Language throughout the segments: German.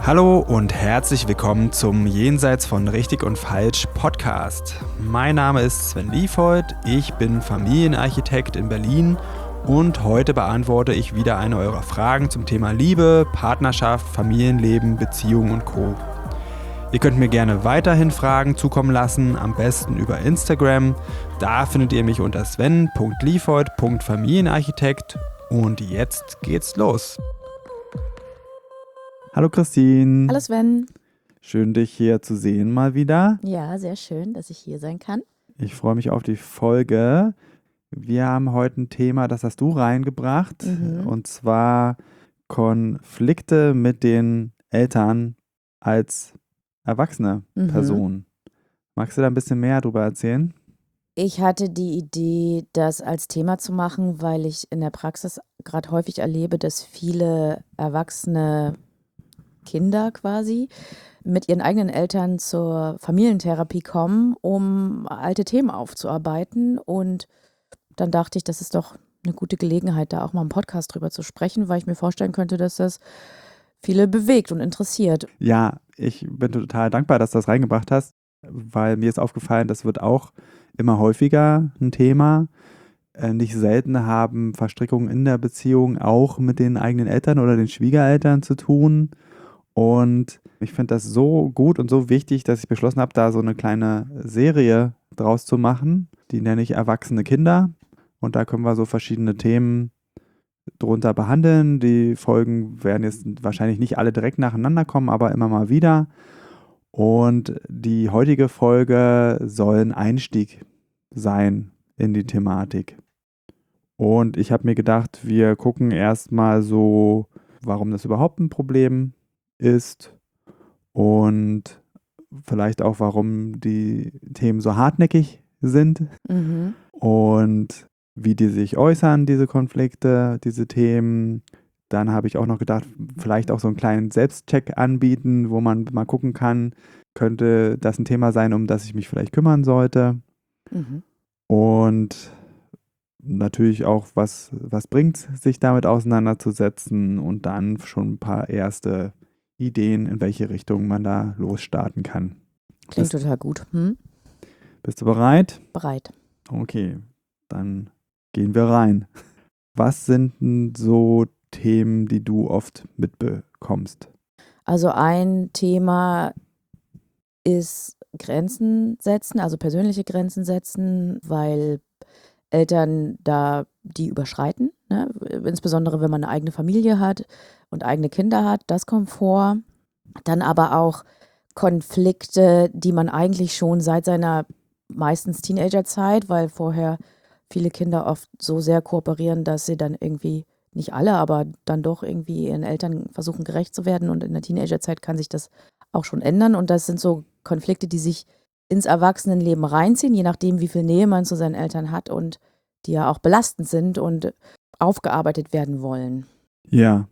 Hallo und herzlich willkommen zum Jenseits von Richtig und Falsch Podcast. Mein Name ist Sven Liefhold, ich bin Familienarchitekt in Berlin und heute beantworte ich wieder eine eurer Fragen zum Thema Liebe, Partnerschaft, Familienleben, Beziehungen und Co. Ihr könnt mir gerne weiterhin Fragen zukommen lassen, am besten über Instagram. Da findet ihr mich unter sven.liefhold.familienarchitekt und jetzt geht's los. Hallo Christine. Hallo Sven. Schön, dich hier zu sehen mal wieder. Ja, sehr schön, dass ich hier sein kann. Ich freue mich auf die Folge. Wir haben heute ein Thema, das hast du reingebracht, und zwar Konflikte mit den Eltern als erwachsene Person. Magst du da ein bisschen mehr drüber erzählen? Ich hatte die Idee, das als Thema zu machen, weil ich in der Praxis gerade häufig erlebe, dass viele erwachsene Kinder quasi mit ihren eigenen Eltern zur Familientherapie kommen, um alte Themen aufzuarbeiten. Und dann dachte ich, das ist doch eine gute Gelegenheit, da auch mal im Podcast drüber zu sprechen, weil ich mir vorstellen könnte, dass das viele bewegt und interessiert. Ja, ich bin total dankbar, dass du das reingebracht hast, weil mir ist aufgefallen, das wird auch immer häufiger ein Thema. Nicht selten haben Verstrickungen in der Beziehung auch mit den eigenen Eltern oder den Schwiegereltern zu tun. Und ich finde das so gut und so wichtig, dass ich beschlossen habe, da so eine kleine Serie draus zu machen. Die nenne ich Erwachsene Kinder. Und da können wir so verschiedene Themen drunter behandeln. Die Folgen werden jetzt wahrscheinlich nicht alle direkt nacheinander kommen, aber immer mal wieder. Und die heutige Folge soll ein Einstieg sein in die Thematik. Und ich habe mir gedacht, wir gucken erstmal so, warum das überhaupt ein Problem ist und vielleicht auch, warum die Themen so hartnäckig sind und wie die sich äußern, diese Konflikte, diese Themen. Dann habe ich auch noch gedacht, vielleicht auch so einen kleinen Selbstcheck anbieten, wo man mal gucken kann, könnte das ein Thema sein, um das ich mich vielleicht kümmern sollte. Und natürlich auch, was bringt es, sich damit auseinanderzusetzen und dann schon ein paar erste Ideen, in welche Richtung man da losstarten kann. Klingt total gut. Bist du bereit? Bereit. Okay, dann gehen wir rein. Was sind denn so Themen, die du oft mitbekommst? Also ein Thema ist Grenzen setzen, also persönliche Grenzen setzen, weil Eltern da die überschreiten, ne? Insbesondere wenn man eine eigene Familie hat und eigene Kinder hat, das kommt vor. Dann aber auch Konflikte, die man eigentlich schon seit seiner meistens Teenagerzeit, weil vorher viele Kinder oft so sehr kooperieren, dass sie dann irgendwie, nicht alle, aber dann doch irgendwie ihren Eltern versuchen gerecht zu werden, und in der Teenagerzeit kann sich das auch schon ändern, und das sind so Konflikte, die sich ins Erwachsenenleben reinziehen, je nachdem, wie viel Nähe man zu seinen Eltern hat und die ja auch belastend sind und aufgearbeitet werden wollen. Ja.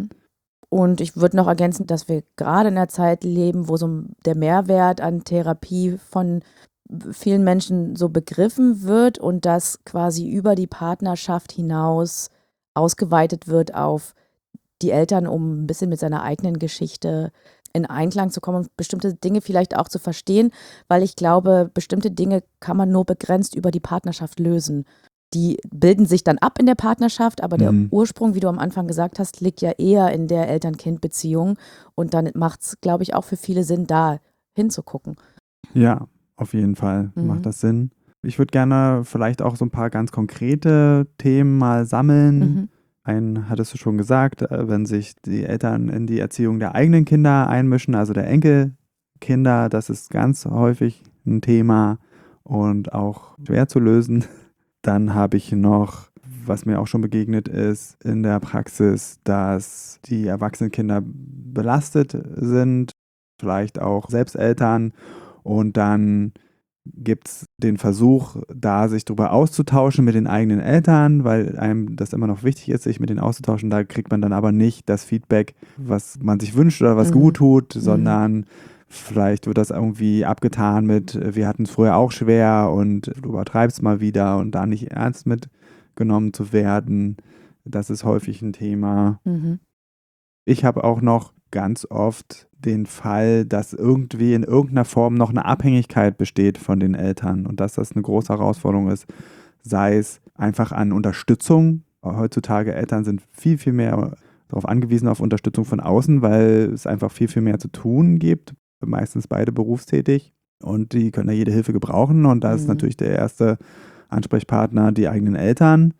Und ich würde noch ergänzen, dass wir gerade in einer Zeit leben, wo so der Mehrwert an Therapie von vielen Menschen so begriffen wird und das quasi über die Partnerschaft hinaus ausgeweitet wird auf die Eltern, um ein bisschen mit seiner eigenen Geschichte in Einklang zu kommen und bestimmte Dinge vielleicht auch zu verstehen, weil ich glaube, bestimmte Dinge kann man nur begrenzt über die Partnerschaft lösen. Die bilden sich dann ab in der Partnerschaft, aber der Ursprung, wie du am Anfang gesagt hast, liegt ja eher in der Eltern-Kind-Beziehung, und dann macht es, glaube ich, auch für viele Sinn, da hinzugucken. Ja, auf jeden Fall macht das Sinn. Ich würde gerne vielleicht auch so ein paar ganz konkrete Themen mal sammeln. Einen hattest du schon gesagt, wenn sich die Eltern in die Erziehung der eigenen Kinder einmischen, also der Enkelkinder, das ist ganz häufig ein Thema und auch schwer zu lösen. Dann habe ich noch, was mir auch schon begegnet ist in der Praxis, dass die erwachsenen Kinder belastet sind, vielleicht auch selbst Eltern, und dann gibt es den Versuch, da sich darüber auszutauschen mit den eigenen Eltern, weil einem das immer noch wichtig ist, sich mit denen auszutauschen. Da kriegt man dann aber nicht das Feedback, was man sich wünscht oder was gut tut, sondern vielleicht wird das irgendwie abgetan mit, wir hatten es früher auch schwer und du übertreibst mal wieder, und da nicht ernst mitgenommen zu werden. Das ist häufig ein Thema. Ich habe auch noch ganz oft den Fall, dass irgendwie in irgendeiner Form noch eine Abhängigkeit besteht von den Eltern und dass das eine große Herausforderung ist, sei es einfach an Unterstützung. Heutzutage Eltern sind viel, viel mehr darauf angewiesen auf Unterstützung von außen, weil es einfach viel, viel mehr zu tun gibt. Meistens beide berufstätig und die können da jede Hilfe gebrauchen und da ist natürlich der erste Ansprechpartner die eigenen Eltern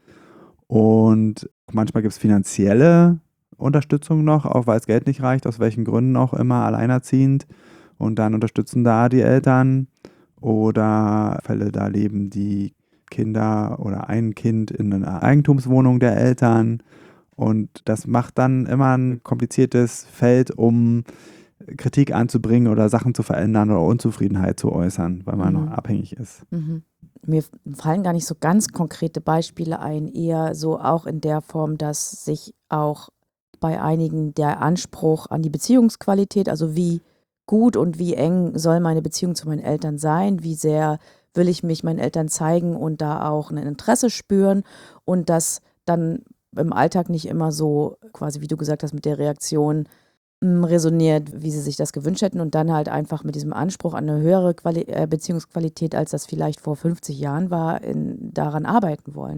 und manchmal gibt es finanzielle Unterstützung noch, auch weil das Geld nicht reicht, aus welchen Gründen auch immer, alleinerziehend und dann unterstützen da die Eltern oder Fälle, da leben die Kinder oder ein Kind in einer Eigentumswohnung der Eltern und das macht dann immer ein kompliziertes Feld, um Kritik anzubringen oder Sachen zu verändern oder Unzufriedenheit zu äußern, weil man noch abhängig ist. Mir fallen gar nicht so ganz konkrete Beispiele ein, eher so auch in der Form, dass sich auch bei einigen der Anspruch an die Beziehungsqualität, also wie gut und wie eng soll meine Beziehung zu meinen Eltern sein, wie sehr will ich mich meinen Eltern zeigen und da auch ein Interesse spüren und das dann im Alltag nicht immer so quasi, wie du gesagt hast, mit der Reaktion resoniert, wie sie sich das gewünscht hätten und dann halt einfach mit diesem Anspruch an eine höhere Beziehungsqualität, als das vielleicht vor 50 Jahren war, daran arbeiten wollen.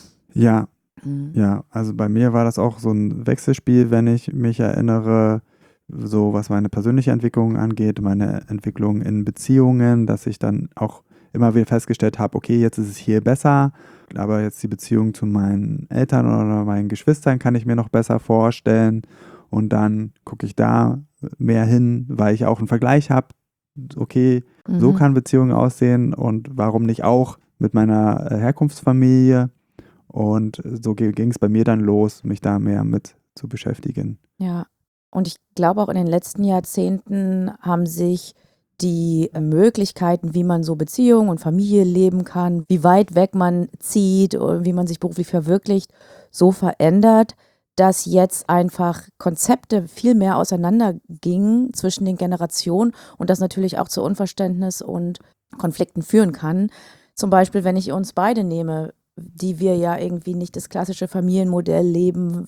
Ja, ja, also bei mir war das auch so ein Wechselspiel, wenn ich mich erinnere, so was meine persönliche Entwicklung angeht, meine Entwicklung in Beziehungen, dass ich dann auch immer wieder festgestellt habe, okay, jetzt ist es hier besser, aber jetzt die Beziehung zu meinen Eltern oder meinen Geschwistern kann ich mir noch besser vorstellen. Und dann gucke ich da mehr hin, weil ich auch einen Vergleich habe. Okay, so kann Beziehung aussehen und warum nicht auch mit meiner Herkunftsfamilie. Und so ging es bei mir dann los, mich da mehr mit zu beschäftigen. Ja, und ich glaube auch in den letzten Jahrzehnten haben sich die Möglichkeiten, wie man so Beziehung und Familie leben kann, wie weit weg man zieht und wie man sich beruflich verwirklicht, so verändert, dass jetzt einfach Konzepte viel mehr auseinandergingen zwischen den Generationen und das natürlich auch zu Unverständnis und Konflikten führen kann. Zum Beispiel, wenn ich uns beide nehme, die wir ja irgendwie nicht das klassische Familienmodell leben,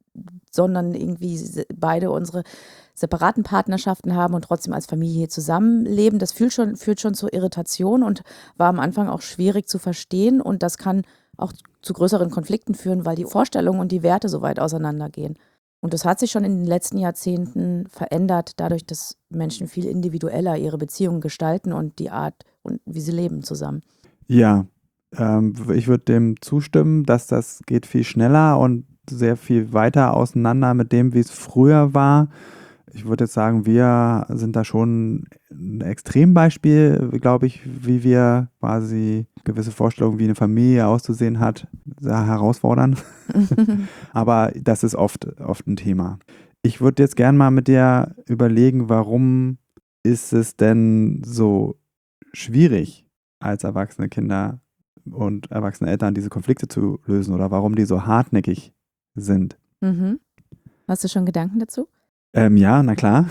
sondern irgendwie beide unsere separaten Partnerschaften haben und trotzdem als Familie hier zusammenleben. Das führt schon zur Irritation und war am Anfang auch schwierig zu verstehen und das kann auch zu größeren Konflikten führen, weil die Vorstellungen und die Werte so weit auseinandergehen. Und das hat sich schon in den letzten Jahrzehnten verändert, dadurch, dass Menschen viel individueller ihre Beziehungen gestalten und die Art, und wie sie leben zusammen. Ja, ich würde dem zustimmen, dass das geht viel schneller und sehr viel weiter auseinander mit dem, wie es früher war. Ich würde jetzt sagen, wir sind da schon ein Extrembeispiel, glaube ich, wie wir quasi gewisse Vorstellungen, wie eine Familie auszusehen hat, da herausfordern. Aber das ist oft ein Thema. Ich würde jetzt gern mal mit dir überlegen, warum ist es denn so schwierig, als erwachsene Kinder und erwachsene Eltern diese Konflikte zu lösen oder warum die so hartnäckig sind. Hast du schon Gedanken dazu? Ja, na klar.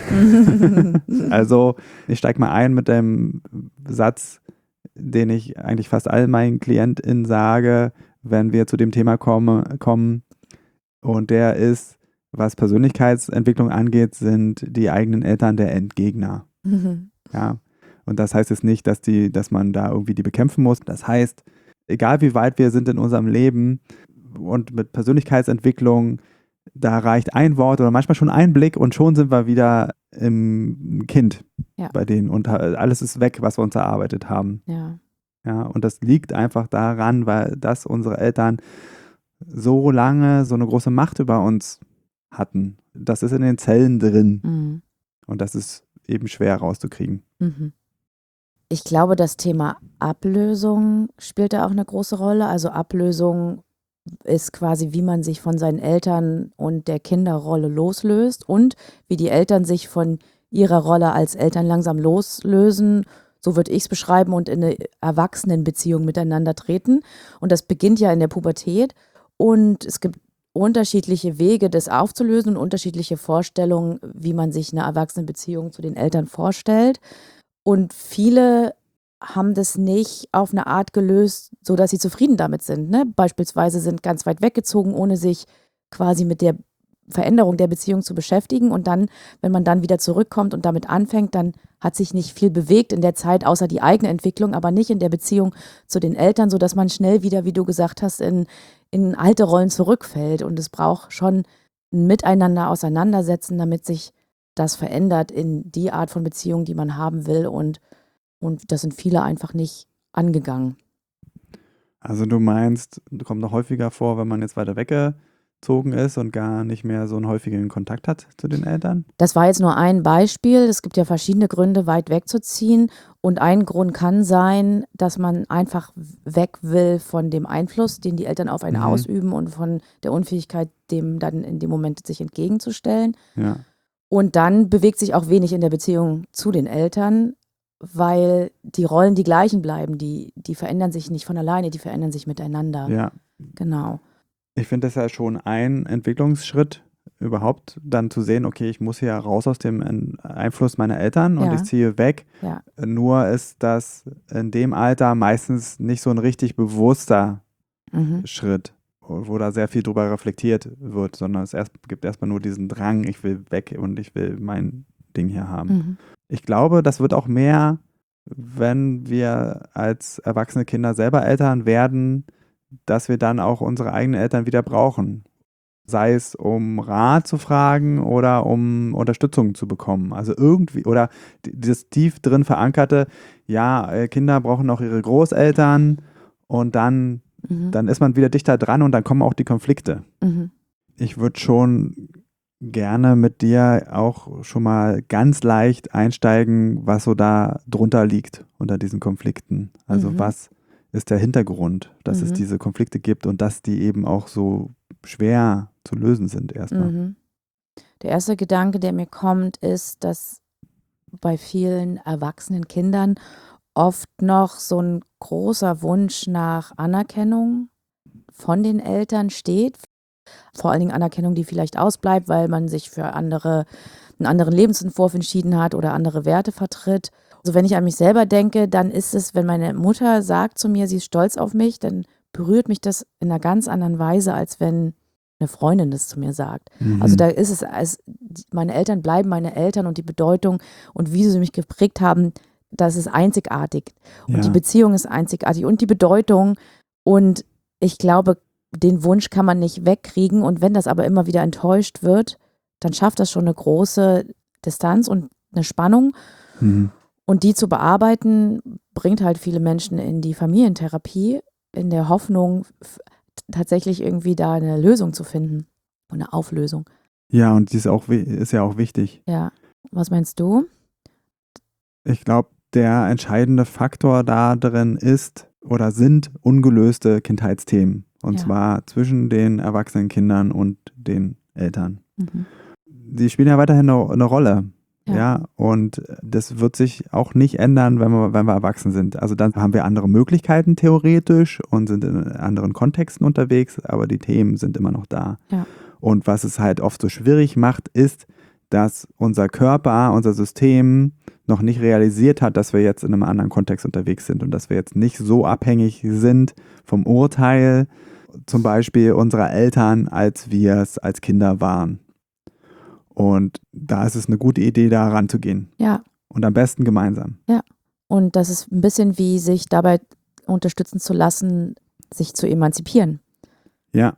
Also ich steige mal ein mit dem Satz, den ich eigentlich fast all meinen KlientInnen sage, wenn wir zu dem Thema kommen. Und der ist, was Persönlichkeitsentwicklung angeht, sind die eigenen Eltern der Endgegner. Ja. Und das heißt jetzt nicht, dass man da irgendwie die bekämpfen muss. Das heißt, egal wie weit wir sind in unserem Leben und mit Persönlichkeitsentwicklung, da reicht ein Wort oder manchmal schon ein Blick und schon sind wir wieder im Kind bei denen und alles ist weg, was wir uns erarbeitet haben. Ja, und das liegt einfach daran, weil dass unsere Eltern so lange so eine große Macht über uns hatten. Das ist in den Zellen drin und das ist eben schwer rauszukriegen. Ich glaube, das Thema Ablösung spielt da auch eine große Rolle. Also Ablösung ist quasi, wie man sich von seinen Eltern und der Kinderrolle loslöst und wie die Eltern sich von ihrer Rolle als Eltern langsam loslösen, so würde ich es beschreiben, und in eine Erwachsenenbeziehung miteinander treten. Und das beginnt ja in der Pubertät und es gibt unterschiedliche Wege, das aufzulösen und unterschiedliche Vorstellungen, wie man sich eine Erwachsenenbeziehung zu den Eltern vorstellt. Und viele haben das nicht auf eine Art gelöst, sodass sie zufrieden damit sind. Ne? Beispielsweise sind ganz weit weggezogen, ohne sich quasi mit der Veränderung der Beziehung zu beschäftigen und dann, wenn man dann wieder zurückkommt und damit anfängt, dann hat sich nicht viel bewegt in der Zeit, außer die eigene Entwicklung, aber nicht in der Beziehung zu den Eltern, sodass man schnell wieder, wie du gesagt hast, in alte Rollen zurückfällt. Und es braucht schon ein Miteinander auseinandersetzen, damit sich das verändert in die Art von Beziehung, die man haben will. Und das sind viele einfach nicht angegangen. Also du meinst, kommt noch häufiger vor, wenn man jetzt weiter weggezogen ist und gar nicht mehr so einen häufigen Kontakt hat zu den Eltern? Das war jetzt nur ein Beispiel. Es gibt ja verschiedene Gründe, weit wegzuziehen. Und ein Grund kann sein, dass man einfach weg will von dem Einfluss, den die Eltern auf einen ausüben und von der Unfähigkeit, dem dann in dem Moment sich entgegenzustellen. Ja. Und dann bewegt sich auch wenig in der Beziehung zu den Eltern, weil die Rollen die gleichen bleiben. Die verändern sich nicht von alleine, die verändern sich miteinander. Ja. Genau. Ich finde das ja schon ein Entwicklungsschritt, überhaupt dann zu sehen, okay, ich muss hier raus aus dem Einfluss meiner Eltern und Ja. ich ziehe weg. Ja. Nur ist das in dem Alter meistens nicht so ein richtig bewusster Schritt, wo da sehr viel drüber reflektiert wird, sondern es gibt erstmal nur diesen Drang, ich will weg und ich will mein Ding hier haben. Ich glaube, das wird auch mehr, wenn wir als erwachsene Kinder selber Eltern werden, dass wir dann auch unsere eigenen Eltern wieder brauchen. Sei es, um Rat zu fragen oder um Unterstützung zu bekommen. Also irgendwie, oder das tief drin verankerte, ja, Kinder brauchen auch ihre Großeltern und dann ist man wieder dichter dran und dann kommen auch die Konflikte. Ich würde schon gerne mit dir auch schon mal ganz leicht einsteigen, was so da drunter liegt unter diesen Konflikten. Also was ist der Hintergrund, dass es diese Konflikte gibt und dass die eben auch so schwer zu lösen sind erstmal. Der erste Gedanke, der mir kommt, ist, dass bei vielen erwachsenen Kindern oft noch so ein großer Wunsch nach Anerkennung von den Eltern steht. Vor allen Dingen Anerkennung, die vielleicht ausbleibt, weil man sich für einen anderen Lebensentwurf entschieden hat oder andere Werte vertritt. Also wenn ich an mich selber denke, dann ist es, wenn meine Mutter sagt zu mir, sie ist stolz auf mich, dann berührt mich das in einer ganz anderen Weise, als wenn eine Freundin das zu mir sagt. Also da ist es, meine Eltern bleiben meine Eltern und die Bedeutung und wie sie mich geprägt haben, das ist einzigartig. Und die Beziehung ist einzigartig und die Bedeutung. Und ich glaube, den Wunsch kann man nicht wegkriegen. Und wenn das aber immer wieder enttäuscht wird, dann schafft das schon eine große Distanz und eine Spannung. Und die zu bearbeiten, bringt halt viele Menschen in die Familientherapie, in der Hoffnung, tatsächlich irgendwie da eine Lösung zu finden. Eine Auflösung. Ja, und die ist ja auch wichtig. Ja. Was meinst du? Ich glaube, der entscheidende Faktor da drin ist oder sind ungelöste Kindheitsthemen. Und zwar zwischen den erwachsenen Kindern und den Eltern. Die spielen ja weiterhin eine Rolle. Ja, und das wird sich auch nicht ändern, wenn wir erwachsen sind. Also dann haben wir andere Möglichkeiten theoretisch und sind in anderen Kontexten unterwegs, aber die Themen sind immer noch da. Ja. Und was es halt oft so schwierig macht, ist, dass unser Körper, unser System noch nicht realisiert hat, dass wir jetzt in einem anderen Kontext unterwegs sind und dass wir jetzt nicht so abhängig sind vom Urteil, zum Beispiel unserer Eltern, als wir es als Kinder waren. Und da ist es eine gute Idee, da ranzugehen. Ja. Und am besten gemeinsam. Ja. Und das ist ein bisschen wie sich dabei unterstützen zu lassen, sich zu emanzipieren. Ja.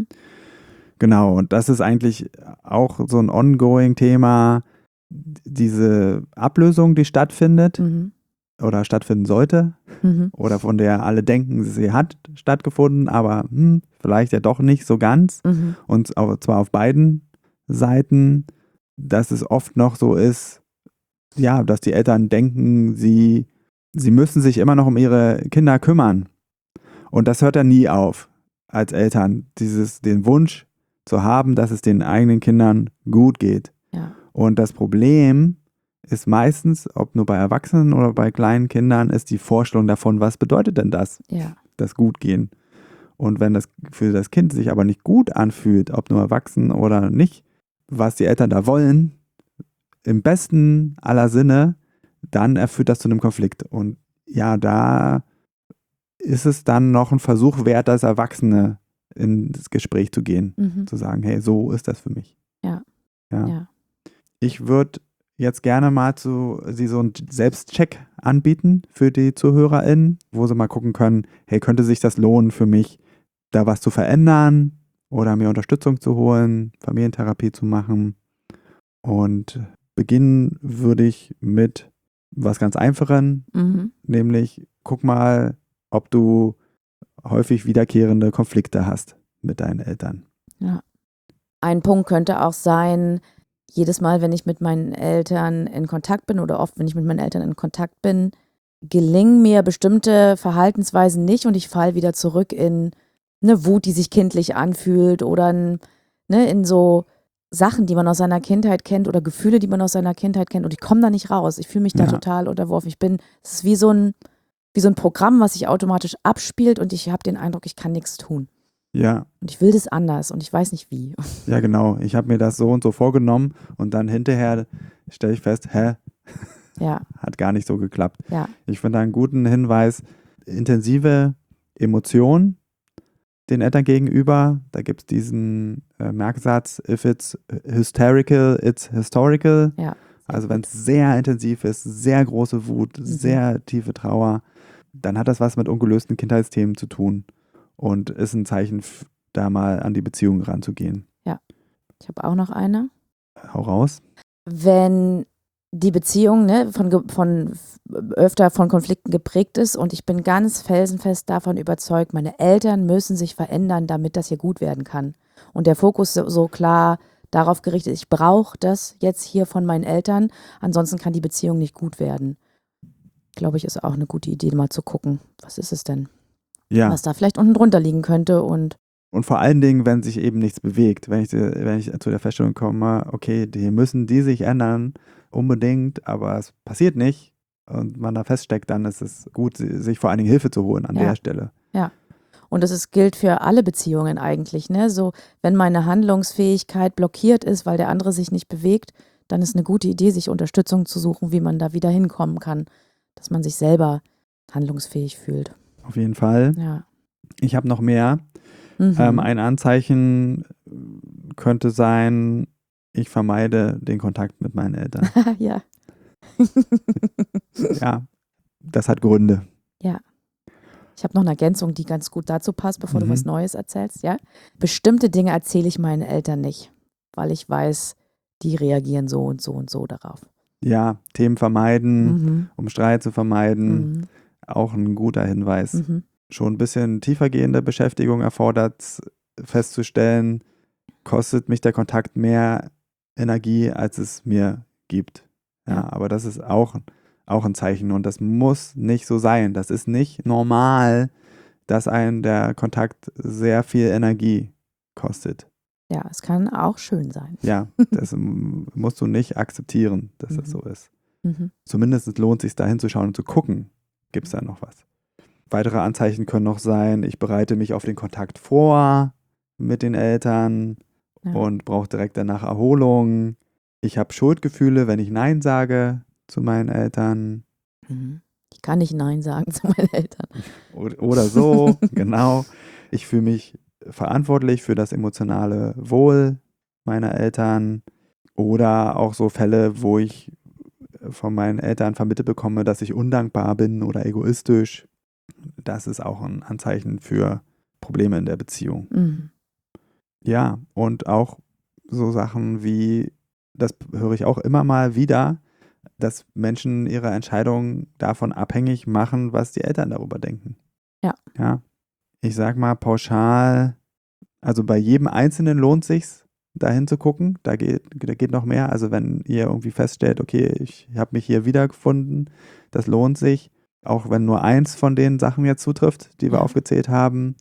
Genau. Und das ist eigentlich auch so ein ongoing Thema, diese Ablösung, die stattfindet oder stattfinden sollte oder von der alle denken, sie hat stattgefunden, aber vielleicht ja doch nicht so ganz. Und zwar auf beiden Seiten, dass es oft noch so ist, ja, dass die Eltern denken, sie müssen sich immer noch um ihre Kinder kümmern. Und das hört dann nie auf, als Eltern, den Wunsch zu haben, dass es den eigenen Kindern gut geht. Ja. Und das Problem ist meistens, ob nur bei Erwachsenen oder bei kleinen Kindern, ist die Vorstellung davon, was bedeutet denn das Gutgehen. Und wenn das für das Kind sich aber nicht gut anfühlt, ob nur erwachsen oder nicht, was die Eltern da wollen, im besten aller Sinne, dann führt das zu einem Konflikt. Und ja, da ist es dann noch ein Versuch wert, als Erwachsene ins Gespräch zu gehen, zu sagen, hey, so ist das für mich. Ja. Ja. Ich würde jetzt gerne mal Sie so einen Selbstcheck anbieten für die ZuhörerInnen, wo sie mal gucken können, hey, könnte sich das lohnen für mich, da was zu verändern oder mir Unterstützung zu holen, Familientherapie zu machen. Und beginnen würde ich mit was ganz Einfachen, nämlich guck mal, ob du häufig wiederkehrende Konflikte hast mit deinen Eltern. Ja. Ein Punkt könnte auch sein, jedes Mal, wenn ich mit meinen Eltern in Kontakt bin oder oft, wenn ich mit meinen Eltern in Kontakt bin, gelingen mir bestimmte Verhaltensweisen nicht und ich falle wieder zurück in eine Wut, die sich kindlich anfühlt oder in so Sachen, die man aus seiner Kindheit kennt oder Gefühle, die man aus seiner Kindheit kennt und ich komme da nicht raus. Ich fühle mich da total unterworfen. Es ist wie so ein Programm, was sich automatisch abspielt und ich habe den Eindruck, ich kann nichts tun. Ja. Und ich will das anders und ich weiß nicht wie. Ja, genau. Ich habe mir das so und so vorgenommen und dann hinterher stelle ich fest, Ja. hat gar nicht so geklappt. Ja. Ich finde einen guten Hinweis, intensive Emotionen den Eltern gegenüber. Da gibt es diesen Merksatz, if it's hysterical, it's historical. Ja. Also wenn es sehr intensiv ist, sehr große Wut, sehr tiefe Trauer, dann hat das was mit ungelösten Kindheitsthemen zu tun und ist ein Zeichen, da mal an die Beziehung ranzugehen. Ja. Ich habe auch noch eine. Hau raus. Wenn die Beziehung öfter von Konflikten geprägt ist und ich bin ganz felsenfest davon überzeugt, meine Eltern müssen sich verändern, damit das hier gut werden kann. Und der Fokus so klar darauf gerichtet, ich brauche das jetzt hier von meinen Eltern, ansonsten kann die Beziehung nicht gut werden. Glaube ich, ist auch eine gute Idee, mal zu gucken, was ist es denn? Ja. Was da vielleicht unten drunter liegen könnte und vor allen Dingen, wenn sich eben nichts bewegt, wenn ich zu der Feststellung komme, okay, die müssen die sich ändern, unbedingt, aber es passiert nicht und man da feststeckt, dann ist es gut, sich vor allen Dingen Hilfe zu holen an der Stelle. Ja. Und das gilt für alle Beziehungen eigentlich, ne? So, wenn meine Handlungsfähigkeit blockiert ist, weil der andere sich nicht bewegt, dann ist eine gute Idee, sich Unterstützung zu suchen, wie man da wieder hinkommen kann, dass man sich selber handlungsfähig fühlt. Auf jeden Fall. Ja. Ich habe noch mehr. Ein Anzeichen könnte sein, ich vermeide den Kontakt mit meinen Eltern. Ja. Ja, das hat Gründe. Ja. Ich habe noch eine Ergänzung, die ganz gut dazu passt, bevor du was Neues erzählst. Ja? Bestimmte Dinge erzähle ich meinen Eltern nicht, weil ich weiß, die reagieren so und so und so darauf. Ja, Themen vermeiden, um Streit zu vermeiden, auch ein guter Hinweis. Schon ein bisschen tiefergehende Beschäftigung erfordert, festzustellen, kostet mich der Kontakt mehr Energie, als es mir gibt. Ja, aber das ist auch ein Zeichen und das muss nicht so sein. Das ist nicht normal, dass einem der Kontakt sehr viel Energie kostet. Ja, es kann auch schön sein. Ja, das musst du nicht akzeptieren, dass das so ist. Zumindest lohnt es sich da hinzuschauen und zu gucken, gibt es da noch was. Weitere Anzeichen können noch sein, ich bereite mich auf den Kontakt vor mit den Eltern und brauche direkt danach Erholung. Ich habe Schuldgefühle, wenn ich Nein sage zu meinen Eltern. Ich kann nicht Nein sagen zu meinen Eltern. Oder so, genau. Ich fühle mich verantwortlich für das emotionale Wohl meiner Eltern. Oder auch so Fälle, wo ich von meinen Eltern vermittelt bekomme, dass ich undankbar bin oder egoistisch. Das ist auch ein Anzeichen für Probleme in der Beziehung. Ja, und auch so Sachen wie, das höre ich auch immer mal wieder, dass Menschen ihre Entscheidungen davon abhängig machen, was die Eltern darüber denken. Ja. Ich sag mal pauschal, also bei jedem Einzelnen lohnt sich's, da hinzugucken. Da geht noch mehr. Also wenn ihr irgendwie feststellt, okay, ich habe mich hier wiedergefunden, das lohnt sich. Auch wenn nur eins von den Sachen jetzt zutrifft, die wir aufgezählt haben.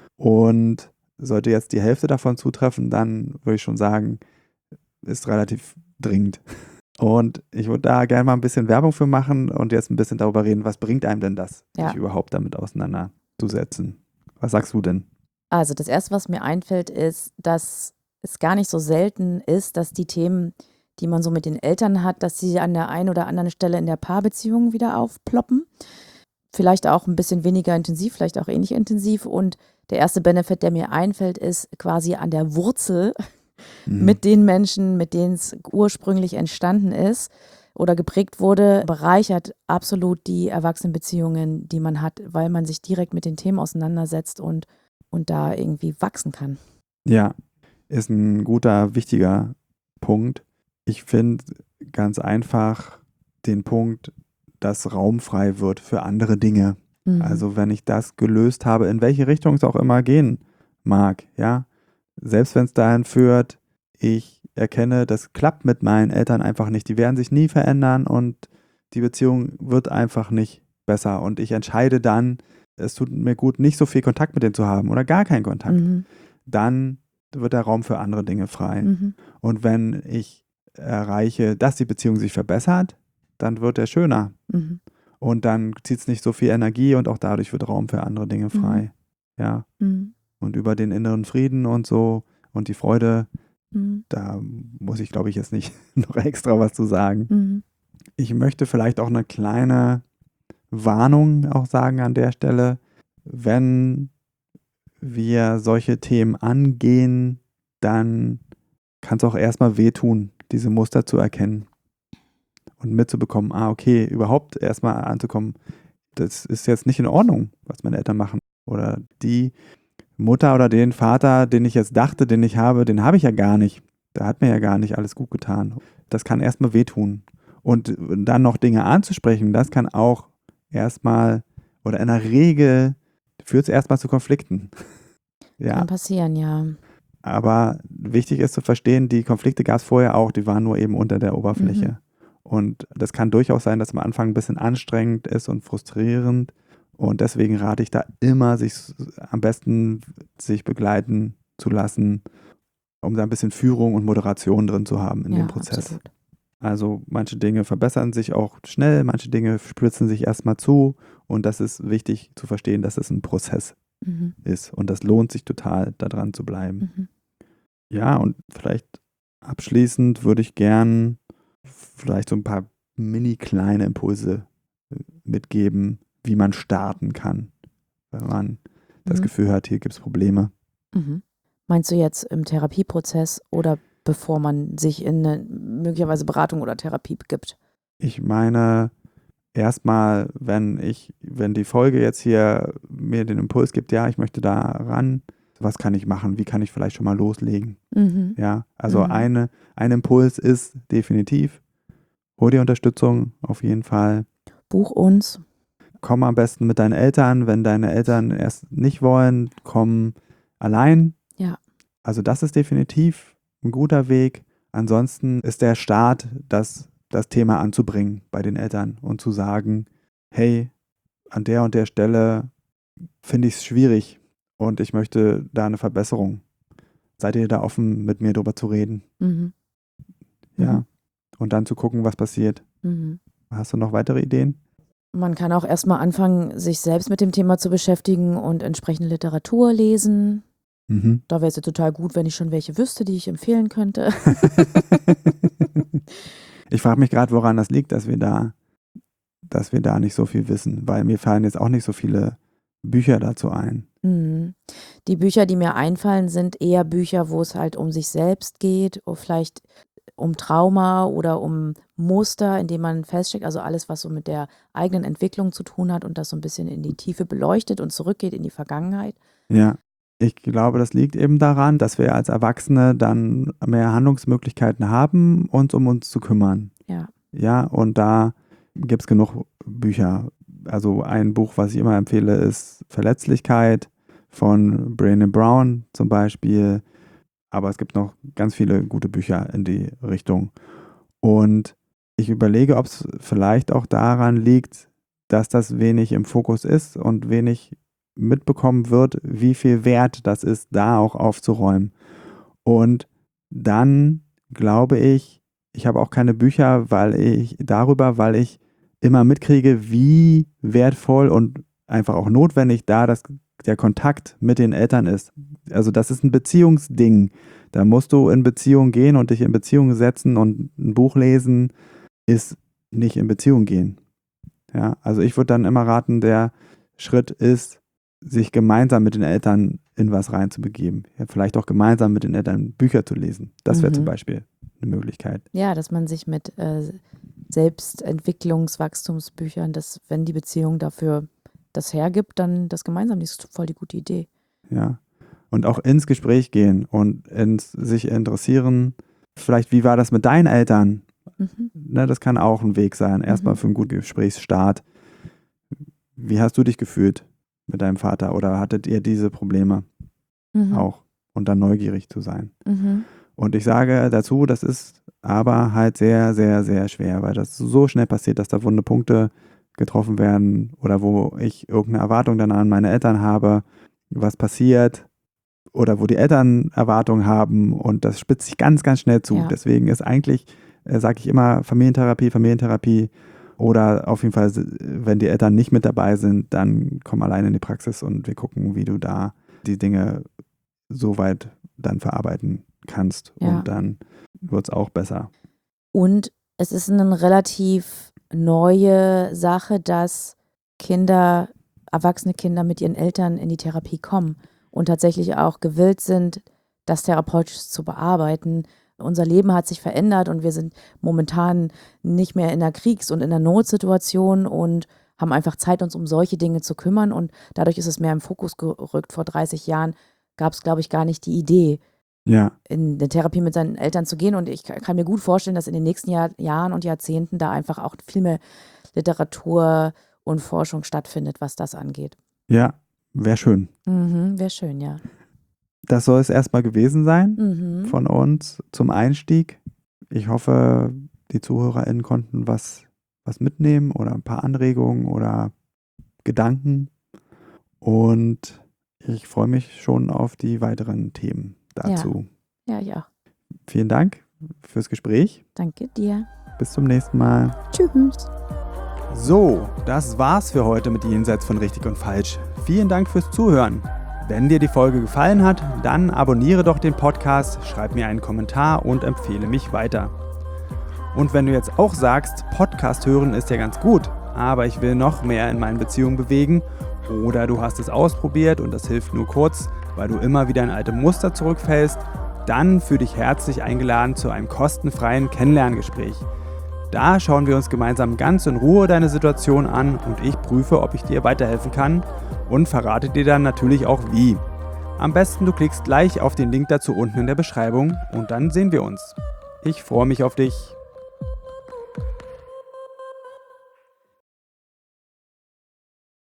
Und sollte jetzt die Hälfte davon zutreffen, dann würde ich schon sagen, ist relativ dringend. Und ich würde da gerne mal ein bisschen Werbung für machen und jetzt ein bisschen darüber reden, was bringt einem denn das, sich überhaupt damit auseinanderzusetzen. Was sagst du denn? Also das Erste, was mir einfällt, ist, dass es gar nicht so selten ist, dass die Themen, die man so mit den Eltern hat, dass sie an der einen oder anderen Stelle in der Paarbeziehung wieder aufploppen. Vielleicht auch ein bisschen weniger intensiv, vielleicht auch ähnlich intensiv. Und der erste Benefit, der mir einfällt, ist quasi an der Wurzel mit den Menschen, mit denen es ursprünglich entstanden ist oder geprägt wurde, bereichert absolut die Erwachsenenbeziehungen, die man hat, weil man sich direkt mit den Themen auseinandersetzt und da irgendwie wachsen kann. Ja, ist ein guter, wichtiger Punkt. Ich finde ganz einfach den Punkt, dass Raum frei wird für andere Dinge. Also wenn ich das gelöst habe, in welche Richtung es auch immer gehen mag, ja, selbst wenn es dahin führt, ich erkenne, das klappt mit meinen Eltern einfach nicht, die werden sich nie verändern und die Beziehung wird einfach nicht besser und ich entscheide dann, es tut mir gut, nicht so viel Kontakt mit denen zu haben oder gar keinen Kontakt, dann wird der Raum für andere Dinge frei. Und wenn ich erreiche, dass die Beziehung sich verbessert, dann wird er schöner. Und dann zieht es nicht so viel Energie und auch dadurch wird Raum für andere Dinge frei. Ja. Und über den inneren Frieden und so und die Freude, da muss ich, glaube ich, jetzt nicht noch extra was zu sagen. Ich möchte vielleicht auch eine kleine Warnung auch sagen an der Stelle, wenn wir solche Themen angehen, dann kann es auch erstmal wehtun, diese Muster zu erkennen und mitzubekommen, okay, überhaupt erstmal anzukommen, das ist jetzt nicht in Ordnung, was meine Eltern machen. Oder die Mutter oder den Vater, den ich jetzt dachte, den ich habe, den habe ich ja gar nicht. Da hat mir ja gar nicht alles gut getan. Das kann erstmal wehtun. Und dann noch Dinge anzusprechen, das kann auch erstmal oder in der Regel führt es erstmal zu Konflikten. Ja. Kann passieren, ja. Aber wichtig ist zu verstehen, die Konflikte gab es vorher auch, die waren nur eben unter der Oberfläche. Und das kann durchaus sein, dass am Anfang ein bisschen anstrengend ist und frustrierend. Und deswegen rate ich da immer, am besten sich begleiten zu lassen, um da ein bisschen Führung und Moderation drin zu haben in dem Prozess. Absolut. Also manche Dinge verbessern sich auch schnell, manche Dinge spritzen sich erstmal zu. Und das ist wichtig zu verstehen, dass es ein Prozess ist. Und das lohnt sich total, da dran zu bleiben. Ja, und vielleicht abschließend würde ich gern vielleicht so ein paar mini kleine Impulse mitgeben, wie man starten kann, wenn man das Gefühl hat, hier gibt es Probleme. Meinst du jetzt im Therapieprozess oder bevor man sich in eine möglicherweise Beratung oder Therapie begibt? Ich meine, erstmal, wenn die Folge jetzt hier mir den Impuls gibt, ja, ich möchte da ran, was kann ich machen? Wie kann ich vielleicht schon mal loslegen? Ja, also ein Impuls ist definitiv, hol dir Unterstützung auf jeden Fall. Buch uns. Komm am besten mit deinen Eltern. Wenn deine Eltern erst nicht wollen, komm allein. Ja. Also das ist definitiv ein guter Weg. Ansonsten ist der Start, das Thema anzubringen bei den Eltern und zu sagen, hey, an der und der Stelle finde ich es schwierig und ich möchte da eine Verbesserung. Seid ihr da offen, mit mir drüber zu reden? Ja. Und dann zu gucken, was passiert. Hast du noch weitere Ideen? Man kann auch erstmal anfangen, sich selbst mit dem Thema zu beschäftigen und entsprechende Literatur lesen. Da wäre es ja total gut, wenn ich schon welche wüsste, die ich empfehlen könnte. Ich frage mich gerade, woran das liegt, dass wir da nicht so viel wissen, weil mir fallen jetzt auch nicht so viele Bücher dazu ein. Die Bücher, die mir einfallen, sind eher Bücher, wo es halt um sich selbst geht, oder vielleicht um Trauma oder um Muster, in denen man feststeckt, also alles, was so mit der eigenen Entwicklung zu tun hat und das so ein bisschen in die Tiefe beleuchtet und zurückgeht in die Vergangenheit. Ja, ich glaube, das liegt eben daran, dass wir als Erwachsene dann mehr Handlungsmöglichkeiten haben, uns um uns zu kümmern. Ja. Ja, und da gibt es genug Bücher. Also ein Buch, was ich immer empfehle, ist Verletzlichkeit von Brené Brown zum Beispiel. Aber es gibt noch ganz viele gute Bücher in die Richtung. Und ich überlege, ob es vielleicht auch daran liegt, dass das wenig im Fokus ist und wenig mitbekommen wird, wie viel Wert das ist, da auch aufzuräumen. Und dann glaube ich habe auch keine Bücher, weil ich immer mitkriege, wie wertvoll und einfach auch notwendig der Kontakt mit den Eltern ist. Also das ist ein Beziehungsding. Da musst du in Beziehung gehen und dich in Beziehung setzen und ein Buch lesen ist nicht in Beziehung gehen. Ja, also ich würde dann immer raten, der Schritt ist, sich gemeinsam mit den Eltern in was reinzubegeben. Ja, vielleicht auch gemeinsam mit den Eltern Bücher zu lesen. Das wäre zum Beispiel eine Möglichkeit. Ja, dass man sich mit Selbstentwicklungswachstumsbüchern, dass wenn die Beziehung dafür das hergibt, dann das gemeinsam, das ist voll die gute Idee. Ja. Und auch ins Gespräch gehen und sich interessieren. Vielleicht, wie war das mit deinen Eltern? Ne, das kann auch ein Weg sein. Erstmal für einen guten Gesprächsstart. Wie hast du dich gefühlt mit deinem Vater oder hattet ihr diese Probleme auch? Und dann neugierig zu sein. Und ich sage dazu, das ist aber halt sehr, sehr, sehr schwer, weil das so schnell passiert, dass da wunde Punkte getroffen werden oder wo ich irgendeine Erwartung dann an meine Eltern habe, was passiert oder wo die Eltern Erwartungen haben und das spitzt sich ganz, ganz schnell zu. Ja. Deswegen ist eigentlich, sage ich immer, Familientherapie oder auf jeden Fall, wenn die Eltern nicht mit dabei sind, dann komm alleine in die Praxis und wir gucken, wie du da die Dinge so weit dann verarbeiten kannst und dann wird es auch besser. Und es ist eine relativ neue Sache, dass erwachsene Kinder mit ihren Eltern in die Therapie kommen und tatsächlich auch gewillt sind, das therapeutisch zu bearbeiten. Unser Leben hat sich verändert und wir sind momentan nicht mehr in einer Kriegs- und in einer Notsituation und haben einfach Zeit, uns um solche Dinge zu kümmern und dadurch ist es mehr im Fokus gerückt. Vor 30 Jahren gab es, glaube ich, gar nicht die Idee, in der Therapie mit seinen Eltern zu gehen und ich kann mir gut vorstellen, dass in den nächsten Jahren und Jahrzehnten da einfach auch viel mehr Literatur und Forschung stattfindet, was das angeht. Ja, wäre schön. Wäre schön, ja. Das soll es erstmal gewesen sein von uns zum Einstieg. Ich hoffe, die ZuhörerInnen konnten was mitnehmen oder ein paar Anregungen oder Gedanken. Und ich freue mich schon auf die weiteren Themen dazu. Ja. Vielen Dank fürs Gespräch. Danke dir. Bis zum nächsten Mal. Tschüss. So, das war's für heute mit Jenseits von Richtig und Falsch. Vielen Dank fürs Zuhören. Wenn dir die Folge gefallen hat, dann abonniere doch den Podcast, schreib mir einen Kommentar und empfehle mich weiter. Und wenn du jetzt auch sagst, Podcast hören ist ja ganz gut, aber ich will noch mehr in meinen Beziehungen bewegen oder du hast es ausprobiert und das hilft nur kurz, weil du immer wieder in alte Muster zurückfällst, dann fühle dich herzlich eingeladen zu einem kostenfreien Kennenlerngespräch. Da schauen wir uns gemeinsam ganz in Ruhe deine Situation an und ich prüfe, ob ich dir weiterhelfen kann und verrate dir dann natürlich auch wie. Am besten du klickst gleich auf den Link dazu unten in der Beschreibung und dann sehen wir uns. Ich freue mich auf dich.